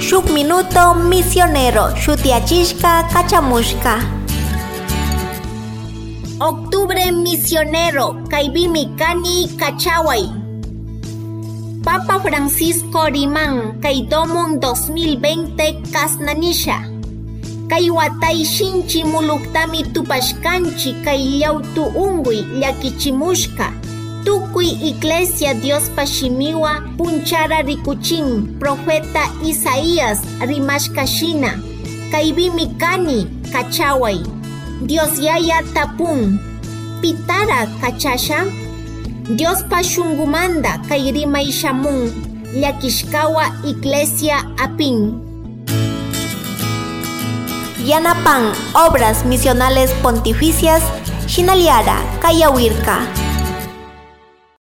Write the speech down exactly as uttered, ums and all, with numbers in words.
Shuk minuto misionero shutiachishka kachamushka. Octubre misionero kaibimi kani kachaway. Papa Francisco Riman kaidomon dos mil veinte kasnanisha. Kay watay shinchi muluktami tupashkanchi kay llautu ungui llakichimushka. Tukuy Iglesia Dios Pashimiwa punchara rikuchin Profeta Isaías rimashkashina. Kaibimi kani kachaway. Dios yaya tapun. Pitara kachasha. Dios pashungumanda kay rimay shamun. Llakishkawa Iglesia apin. Yanapan Obras Misionales Pontificias Shinaliara Kayawirka.